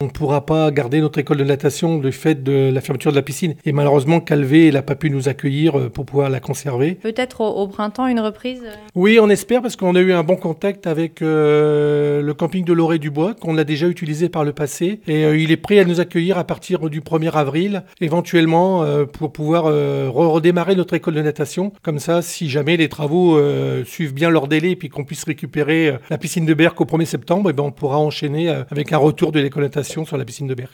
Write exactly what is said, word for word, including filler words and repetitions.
On ne pourra pas garder notre école de natation du fait de la fermeture de la piscine. Et malheureusement, Calvé n'a pas pu nous accueillir pour pouvoir la conserver. Peut-être au, au printemps, une reprise? Oui, on espère, parce qu'on a eu un bon contact avec euh, le camping de Loré-du-Bois, qu'on a déjà utilisé par le passé. Et euh, il est prêt à nous accueillir à partir du premier avril, éventuellement, euh, pour pouvoir euh, redémarrer notre école de natation. Comme ça, si jamais les travaux euh, suivent bien leur délai et puis qu'on puisse récupérer euh, la piscine de Berck au premier septembre, et ben on pourra enchaîner euh, avec un retour de l'école de natation sur la piscine de Berck.